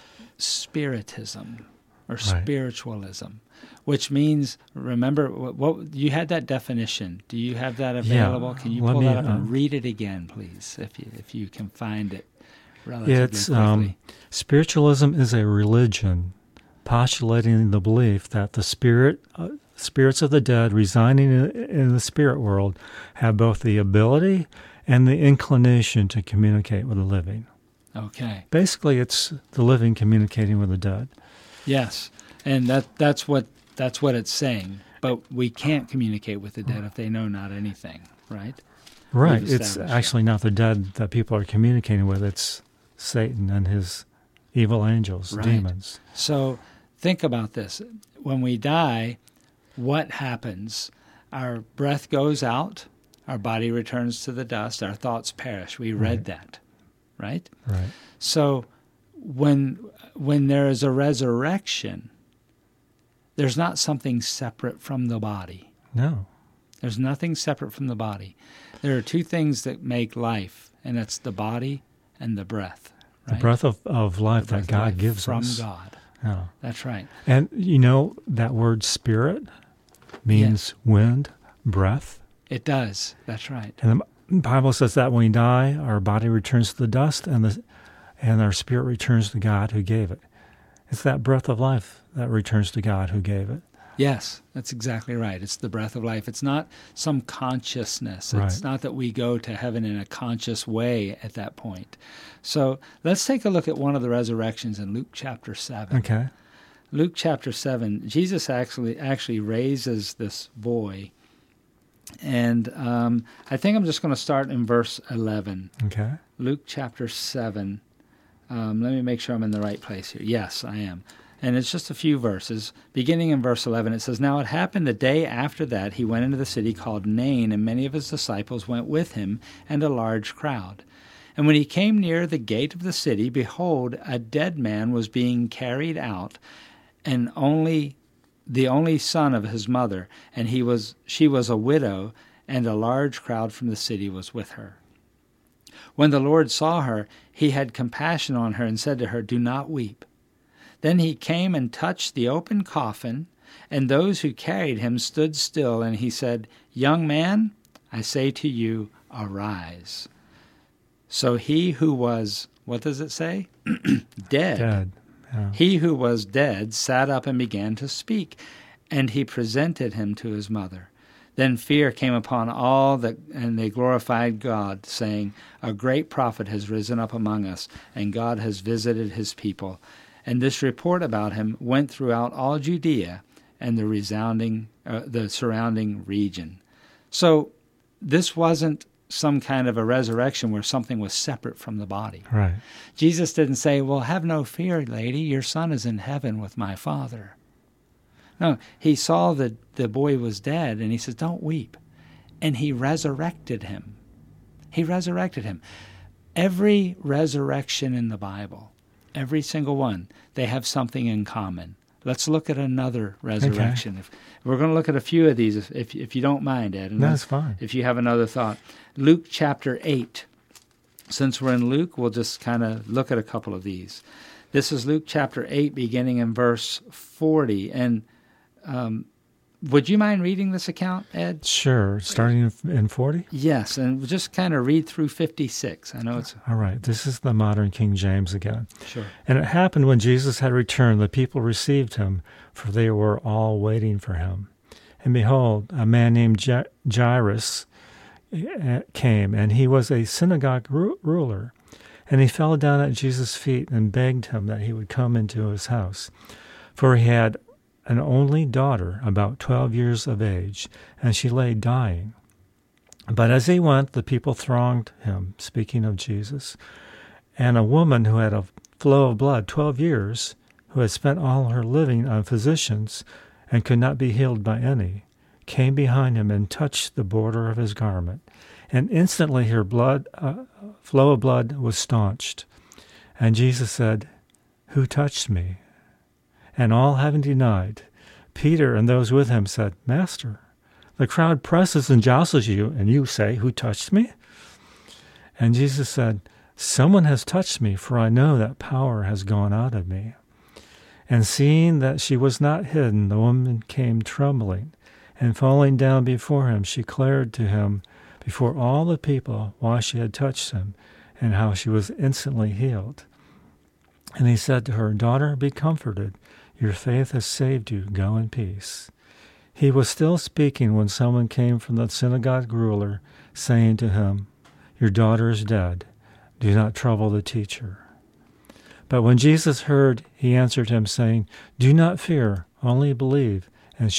spiritism or spiritualism, which means, remember, what you had that definition. Do you have that available? Yeah. Can you pull that up and read it again, please, if you can find it relatively quickly? Spiritualism is a religion postulating the belief that the spirits of the dead residing in the spirit world have both the ability and the inclination to communicate with the living. Okay. Basically, it's the living communicating with the dead. Yes, and that's what it's saying. But we can't communicate with the dead if they know not anything, right? Right. It's actually not the dead that people are communicating with. It's Satan and his evil angels, demons. So think about this. When we die, what happens? Our breath goes out, our body returns to the dust, our thoughts perish. We read that, right? Right. So when there is a resurrection, there's not something separate from the body. No. There's nothing separate from the body. There are two things that make life, and that's the body and the breath. Right? The breath of life that God gives us. From God. Yeah. That's right. And that word spirit means wind, breath. It does. That's right. And the Bible says that when we die, our body returns to the dust and our spirit returns to God who gave it. It's that breath of life that returns to God who gave it. Yes, that's exactly right. It's the breath of life. It's not some consciousness. It's not that we go to heaven in a conscious way at that point. So let's take a look at one of the resurrections in Luke chapter 7. Okay. Luke chapter 7, Jesus actually raises this boy. And I think I'm just going to start in verse 11. Okay. Luke chapter 7. Let me make sure I'm in the right place here. Yes, I am. And it's just a few verses. Beginning in verse 11, it says, "Now it happened the day after that he went into the city called Nain, and many of his disciples went with him, and a large crowd. And when he came near the gate of the city, behold, a dead man was being carried out, and the only son of his mother, and she was a widow, and a large crowd from the city was with her. When the Lord saw her, he had compassion on her and said to her, 'Do not weep.' Then he came and touched the open coffin, and those who carried him stood still, and he said, 'Young man, I say to you, arise.' So he who was," what does it say? Dead. Yeah. He who was dead sat up and began to speak, and he presented him to his mother. Then fear came upon all, and they glorified God, saying, 'A great prophet has risen up among us, and God has visited his people.' And this report about him went throughout all Judea and the surrounding region." So this wasn't some kind of a resurrection where something was separate from the body. Right. Jesus didn't say, "Well, have no fear, lady, your son is in heaven with my Father." No, he saw that the boy was dead, and he says, don't weep. And he resurrected him. He resurrected him. Every resurrection in the Bible, every single one, they have something in common. Let's look at another resurrection. Okay. We're going to look at a few of these, if you don't mind, Ed. No, that's fine. If you have another thought. Luke chapter 8. Since we're in Luke, we'll just kind of look at a couple of these. This is Luke chapter 8, beginning in verse 40. And would you mind reading this account, Ed? Sure. Starting in 40? Yes, and we'll just kind of read through 56. I know it's... All right. This is the modern King James again. Sure. And it happened when Jesus had returned, the people received him, for they were all waiting for him. And behold, a man named Jairus came, and he was a synagogue ruler. And he fell down at Jesus' feet and begged him that he would come into his house. For he had an only daughter, about 12 years of age, and she lay dying. But as he went, the people thronged him, speaking of Jesus. And a woman who had a flow of blood 12 years, who had spent all her living on physicians and could not be healed by any, came behind him and touched the border of his garment. And instantly her flow of blood was staunched. And Jesus said, "Who touched me?" And all having denied, Peter and those with him said, "Master, the crowd presses and jostles you, and you say, 'Who touched me?'" And Jesus said, "Someone has touched me, for I know that power has gone out of me." And seeing that she was not hidden, the woman came trembling, and falling down before him, she declared to him before all the people why she had touched him, and how she was instantly healed. And he said to her, "Daughter, be comforted. Your faith has saved you. Go in peace." He was still speaking when someone came from the synagogue ruler, saying to him, "Your daughter is dead. Do not trouble the teacher." But when Jesus heard, he answered him, saying, "Do not fear, only believe, and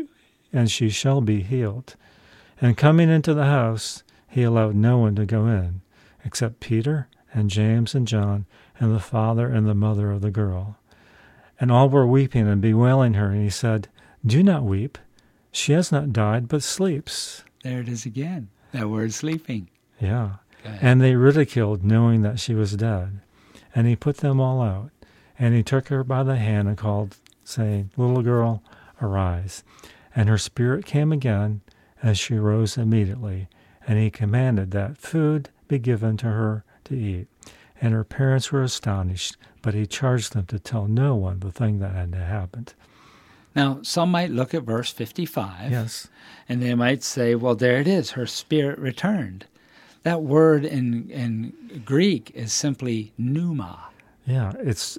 she shall be healed." And coming into the house, he allowed no one to go in, except Peter and James and John, and the father and the mother of the girl. And all were weeping and bewailing her, and he said, "Do not weep. She has not died, but sleeps." There it is again, that word sleeping. Yeah. And they ridiculed, knowing that she was dead. And he put them all out. And he took her by the hand and called, saying, "Little girl, arise." And her spirit came again, as she rose immediately. And he commanded that food be given to her to eat. And her parents were astonished, but he charged them to tell no one the thing that had happened. Now, some might look at verse 55, Yes. and they might say, well, there it is, her spirit returned. That word in Greek is simply pneuma. Yeah, it's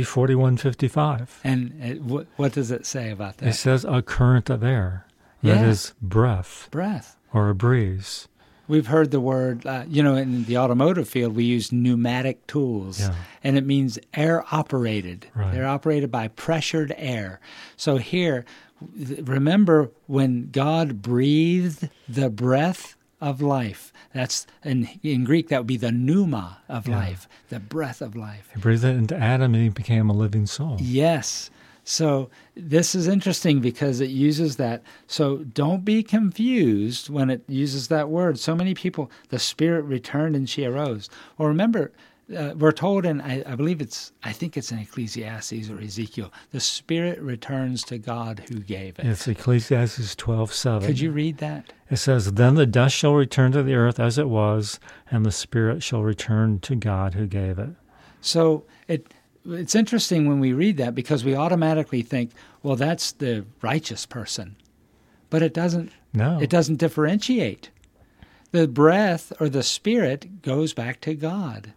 G4155. And what does it say about that? It says a current of air. That is breath. Breath. Or a breeze. We've heard the word, in the automotive field, we use pneumatic tools, and it means air-operated. Right. They're operated by pressured air. So here, remember when God breathed the breath of life. That's in Greek, that would be the pneuma of life, the breath of life. He breathed it into Adam, and he became a living soul. Yes. So this is interesting because it uses that. So don't be confused when it uses that word. So many people, the spirit returned and she arose. Well, remember, we're told in, I think it's in Ecclesiastes or Ezekiel, the spirit returns to God who gave it. It's Ecclesiastes 12:7. Could you read that? It says, "Then the dust shall return to the earth as it was, and the spirit shall return to God who gave it." So it's interesting when we read that because we automatically think, well, that's the righteous person. But it doesn't. No. It doesn't differentiate. The breath or the spirit goes back to God.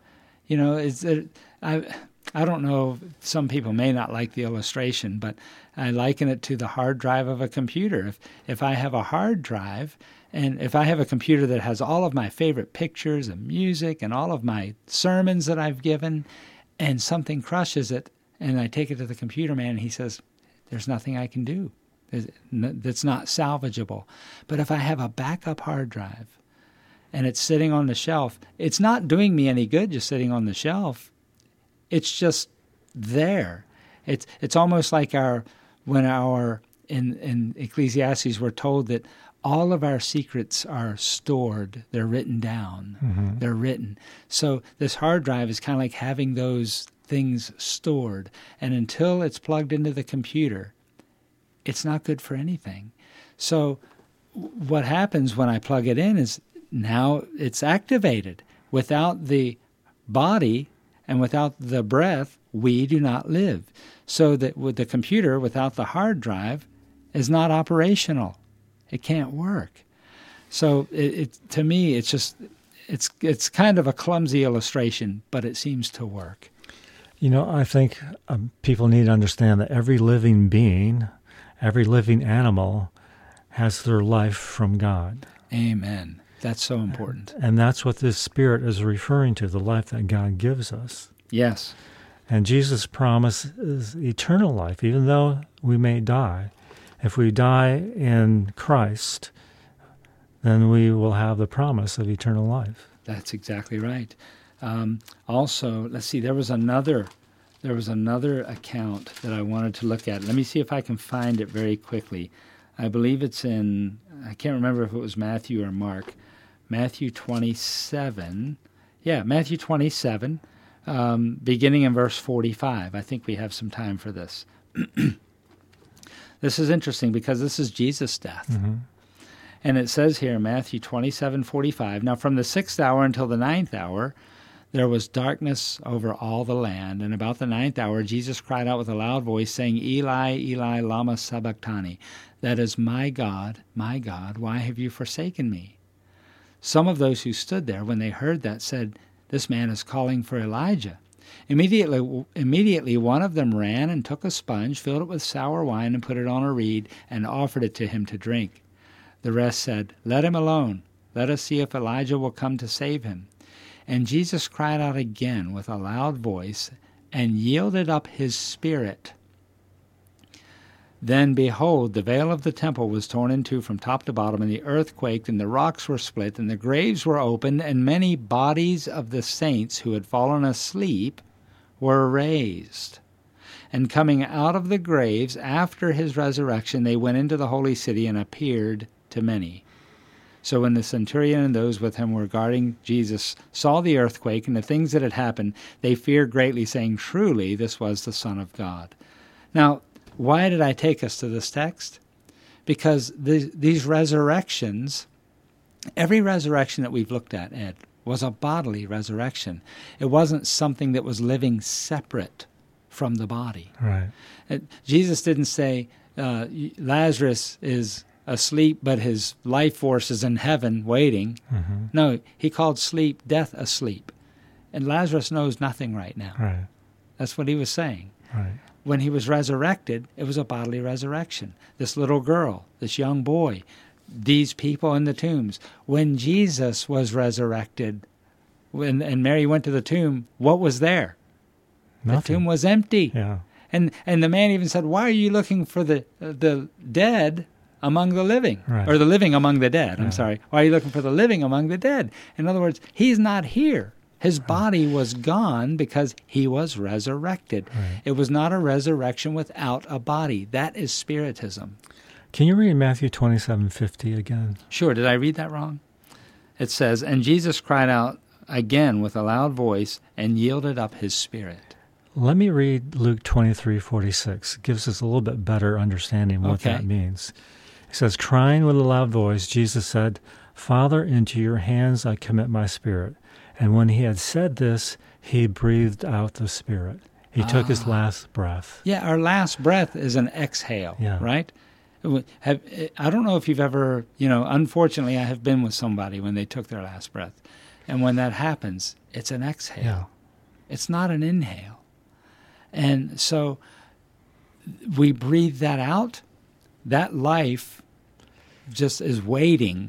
I don't know, some people may not like the illustration, but I liken it to the hard drive of a computer. If I have a hard drive, and if I have a computer that has all of my favorite pictures and music and all of my sermons that I've given, and something crushes it, and I take it to the computer man, and he says, there's nothing I can do. That's not salvageable. But if I have a backup hard drive, and it's sitting on the shelf, it's not doing me any good just sitting on the shelf. It's just there. It's almost like when our in Ecclesiastes, we're told that all of our secrets are stored. They're written down. Mm-hmm. They're written. So this hard drive is kind of like having those things stored. And until it's plugged into the computer, it's not good for anything. So what happens when I plug it in is now it's activated. Without the body and without the breath, we do not live. So that with the computer, without the hard drive, is not operational. It can't work. So it to me, it's kind of a clumsy illustration, but it seems to work. I think people need to understand that every living being, every living animal has their life from God. Amen. That's so important. And that's what this Spirit is referring to, the life that God gives us. Yes. And Jesus' promise is eternal life, even though we may die. If we die in Christ, then we will have the promise of eternal life. That's exactly right. Also, let's see, there was another account that I wanted to look at. Let me see if I can find it very quickly. I believe it's in, I can't remember if it was Matthew or Mark, Matthew 27. Yeah, Matthew 27, beginning in verse 45. I think we have some time for this. This is interesting because this is Jesus' death. Mm-hmm. And it says here, Matthew 27:45, now from the 6th hour until the 9th hour, there was darkness over all the land. And about the 9th hour, Jesus cried out with a loud voice, saying, Eli, Eli, lama sabachthani. That is, my God, why have you forsaken me? Some of those who stood there, when they heard that, said, this man is calling for Elijah. Immediately one of them ran and took a sponge, filled it with sour wine, and put it on a reed, and offered it to him to drink. The rest said, let him alone. Let us see if Elijah will come to save him. And Jesus cried out again with a loud voice, and yielded up his spirit. Then, behold, the veil of the temple was torn in two from top to bottom, and the earth quaked, and the rocks were split, and the graves were opened, and many bodies of the saints who had fallen asleep were raised. And coming out of the graves after his resurrection, they went into the holy city and appeared to many. So when the centurion and those with him were guarding Jesus saw the earthquake and the things that had happened, they feared greatly, saying, truly, this was the Son of God. Now, why did I take us to this text? Because these resurrections, every resurrection that we've looked at, Ed, was a bodily resurrection. It wasn't something that was living separate from the body. Right. Jesus didn't say, Lazarus is asleep, but his life force is in heaven waiting. Mm-hmm. No, he called sleep death asleep. And Lazarus knows nothing right now. Right. That's what he was saying. Right. When he was resurrected, it was a bodily resurrection. This little girl, this young boy, these people in the tombs. When Jesus was resurrected, and Mary went to the tomb, what was there? Nothing. The tomb was empty. Yeah. And the man even said, why are you looking for the dead among the living? Right. Or the living among the dead, Yeah. I'm sorry. Why are you looking for the living among the dead? In other words, he's not here. His body was gone because he was resurrected. Right. It was not a resurrection without a body. That is Spiritism. Can you read Matthew 27:50 again? Sure. Did I read that wrong? It says, and Jesus cried out again with a loud voice and yielded up his spirit. Let me read Luke 23:46. It gives us a little bit better understanding what Okay. that means. It says, crying with a loud voice, Jesus said, Father, into your hands I commit my spirit. And when he had said this, he breathed out the spirit. He took his last breath. Yeah, our last breath is an exhale, Yeah. right? I don't know if you've ever, unfortunately I have been with somebody when they took their last breath. And when that happens, it's an exhale. Yeah. It's not an inhale. And so we breathe that out. That life just is waiting.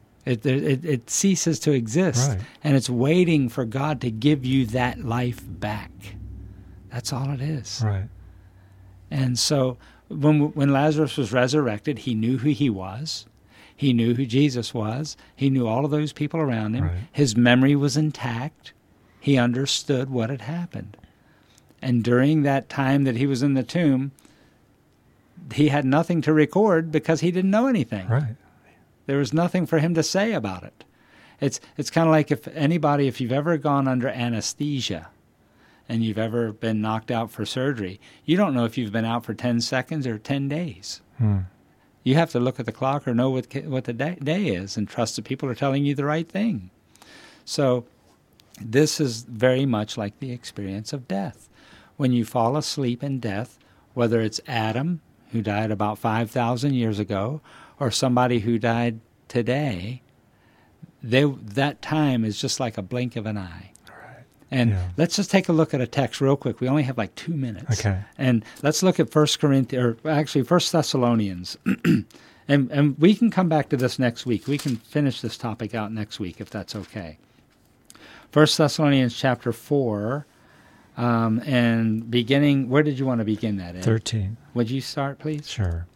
It ceases to exist. Right. And it's waiting for God to give you that life back. That's all it is. Right. And so when Lazarus was resurrected, he knew who he was. He knew who Jesus was. He knew all of those people around him. Right. His memory was intact. He understood what had happened. And during that time that he was in the tomb, he had nothing to record because he didn't know anything. Right. There was nothing for him to say about it. It's kind of like if you've ever gone under anesthesia and you've ever been knocked out for surgery, you don't know if you've been out for 10 seconds or 10 days. You have to look at the clock or know what the day is and trust that people are telling you the right thing. So this is very much like the experience of death. When you fall asleep in death, whether it's Adam, who died about 5,000 years ago, or somebody who died today, that time is just like a blink of an eye. Right. And let's just take a look at a text real quick. We only have like 2 minutes. Okay. And let's look at 1 Thessalonians. and we can come back to this next week. We can finish this topic out next week if that's okay. 1 Thessalonians chapter 4, and beginning, where did you want to begin that, Ed? 13. Would you start, please? Sure.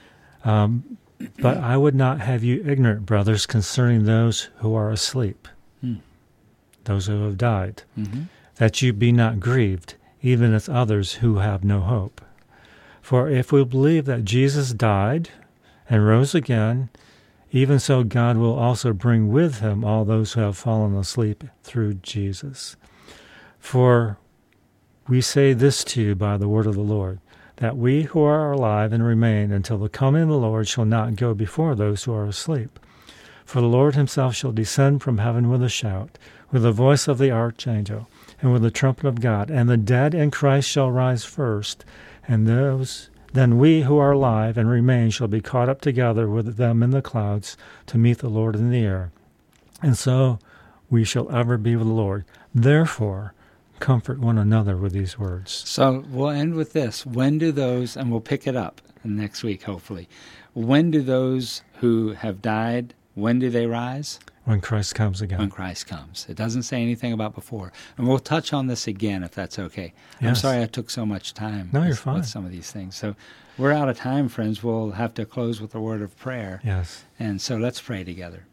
But I would not have you ignorant, brothers, concerning those who are asleep, those who have died, that you be not grieved, even as others who have no hope. For if we believe that Jesus died and rose again, even so God will also bring with him all those who have fallen asleep through Jesus. For we say this to you by the word of the Lord, that we who are alive and remain until the coming of the Lord shall not go before those who are asleep. For the Lord himself shall descend from heaven with a shout, with the voice of the archangel, and with the trumpet of God, and the dead in Christ shall rise first, and then we who are alive and remain shall be caught up together with them in the clouds to meet the Lord in the air. And so we shall ever be with the Lord. Therefore, comfort one another with these words. So we'll end with this. When do those, and we'll pick it up next week, hopefully. When do those who have died, when do they rise? When Christ comes again. When Christ comes. It doesn't say anything about before. And we'll touch on this again, if that's okay. Yes. I'm sorry I took so much time you're fine. with some of these things. So we're out of time, friends. We'll have to close with a word of prayer. Yes. And so let's pray together.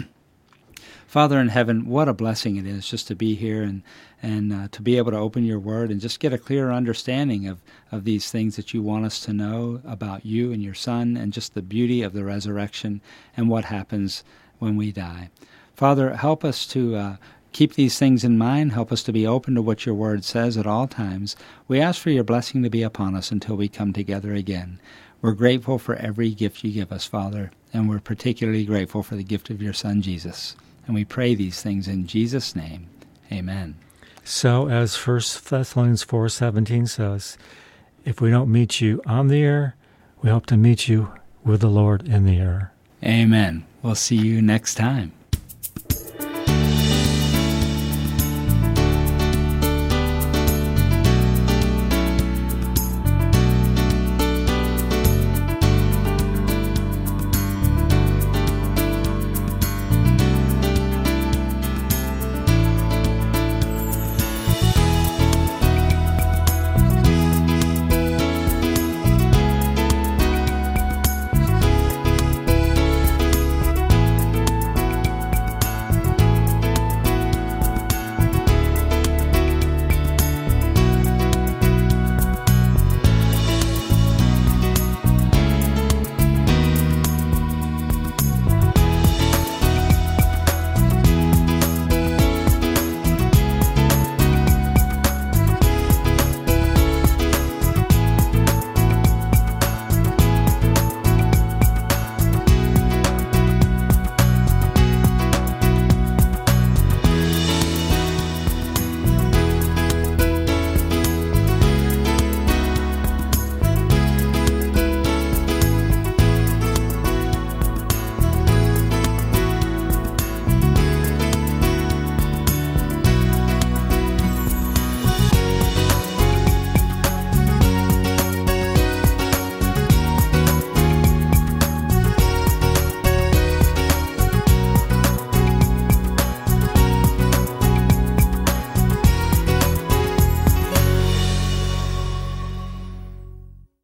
Father in heaven, what a blessing it is just to be here and to be able to open your word and just get a clearer understanding of these things that you want us to know about you and your Son and just the beauty of the resurrection and what happens when we die. Father, help us to keep these things in mind. Help us to be open to what your word says at all times. We ask for your blessing to be upon us until we come together again. We're grateful for every gift you give us, Father, and we're particularly grateful for the gift of your Son, Jesus. And we pray these things in Jesus' name. Amen. So as 1 Thessalonians 4:17 says, if we don't meet you on the air, we hope to meet you with the Lord in the air. Amen. We'll see you next time.